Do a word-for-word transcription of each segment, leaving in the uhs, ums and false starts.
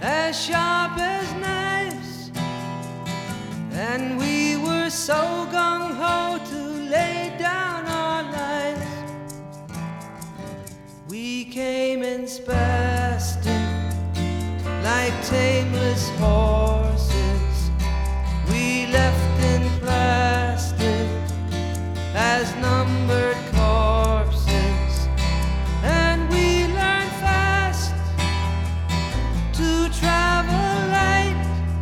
as sharp as knives, and we were so gung-ho to lay down our lives. We came in spastic like tameless horses. We left in plastic as numbered corpses, and we learned fast to travel light.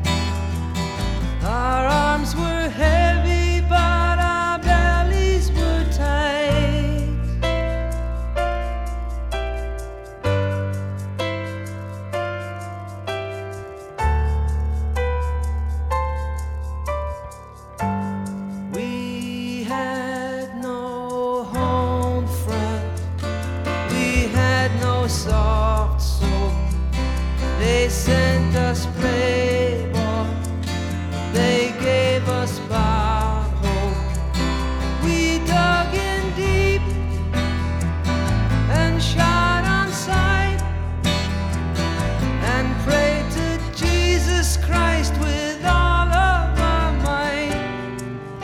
Our arms were heavy, but our bellies were tight. We had no home front, we had no soft soap. They sent us Playboy, they gave us Bob Hope. We dug in deep and shot on sight, and prayed to Jesus Christ with all of our might.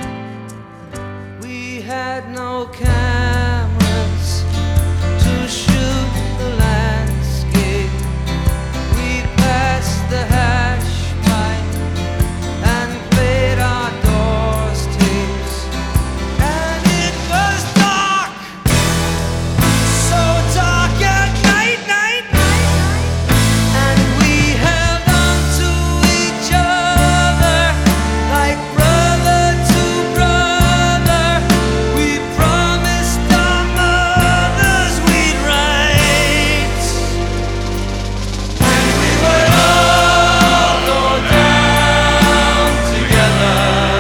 We had no cameras to shoot the landscape. We passed the hash pipe and played our Doors tapes. And it was dark, so dark at night, night, night. And we held on to each other like brother to brother. We promised our mothers we'd write, and we would all go down together.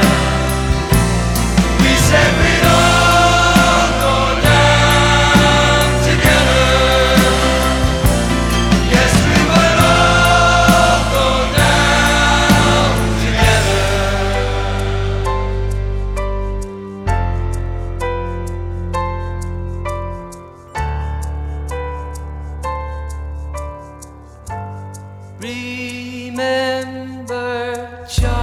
We said we'd all go down together. Yes, we would all go down together. Remember, Charlie.